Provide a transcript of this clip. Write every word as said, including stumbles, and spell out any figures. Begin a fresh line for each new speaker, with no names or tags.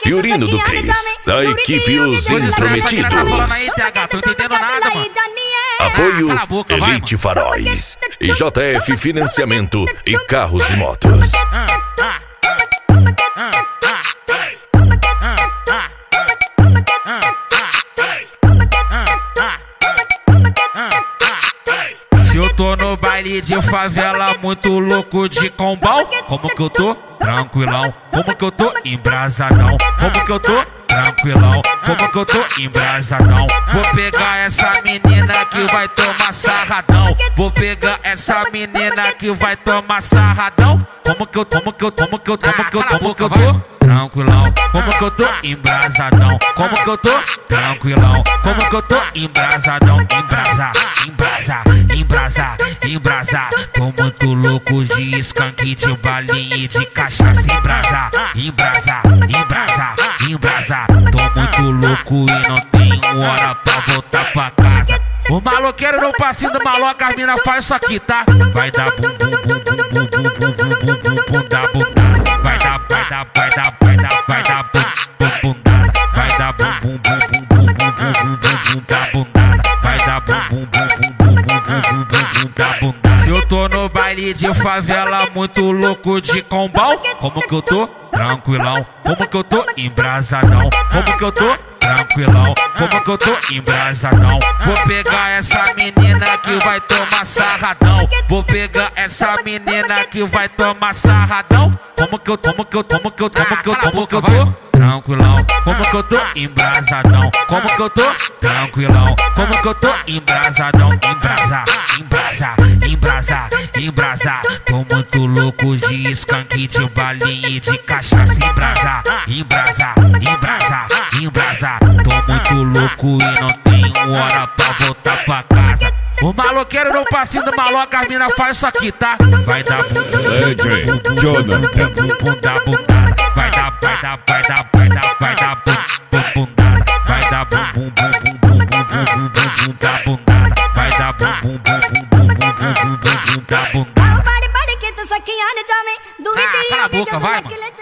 Fiorino do Cris, da equipe Os Intrometidos. Apoio Elite Faróis e J F Financiamento e Carros e Motos.
Se eu tô no baile de favela, muito louco de combão, como que eu tô? Tranquilão. Como que eu tô? Embrasadão. Como que eu tô? Tranquilão. Como que eu tô? Embrasadão. Vou pegar essa menina que vai tomar sarradão. Vou pegar essa menina que vai tomar sarradão. Como que eu, como que eu, como que eu, como que eu, como que eu tô? Tranquilão. Como que eu tô? Embrasadão. Como que eu tô? Tranquilão. Como que eu tô? Embrasadão. Embrasa, embrasa, embrasa, embrasa. Tô muito louco de skunk, de balinha e de cachaça. Embrasa, embrasa, embrasa, embrasa. Tô muito louco e não tenho hora pra voltar pra casa. O maloqueiro no passinho do maloca, as mina faz isso aqui, tá? Vai dar bum bum bum bum bum bum bum bum bum bum bum da bundada. Vai dar, vai dar, vai dar, vai dar, vai dar bum bum bundada. Vai dar bum bum bum bum bum bum bum bum bum bum da bundada. Vai dar bum bum bum bum bum bum bum bum bum da bundada. Se eu tô no baile de favela, muito louco de combão, como que eu tô? Tranquilão. Como que eu tô? Embrasadão. Como que eu tô? Tranquilão. Como que eu tô? Embrasadão. Vou pegar essa menina que vai tomar sarradão. Vou pegar essa menina que vai tomar sarradão. Como que eu, como que eu, como que eu, como que eu, como que eu tô? Tranquilão. Como que eu tô? Embrasadão. Como que eu tô? Tranquilão. Como que eu tô? Embrasadão. Embrasa, embrasa, embrasa, embrasa. Tô muito louco de skunk, de balinha e de cachaça. Embrasa, embrasa, embrasa, embrasa. Tô muito louco e não tenho hora pra voltar pra casa. O maloqueiro no passinho do maloca, as mina faz isso aqui, tá? Vai dar bum bum bum Jonathan bum da bundada. Vai dar, vai dar, vai dar, vai dar, vai dar bum bum bundada. Vai dar bum bum bum bum bum bum bum bum bum da bundada. Vai dar bum bum bum bum bum bum bum bum bum da bundada.
Ah, cala a boca, vai, mano.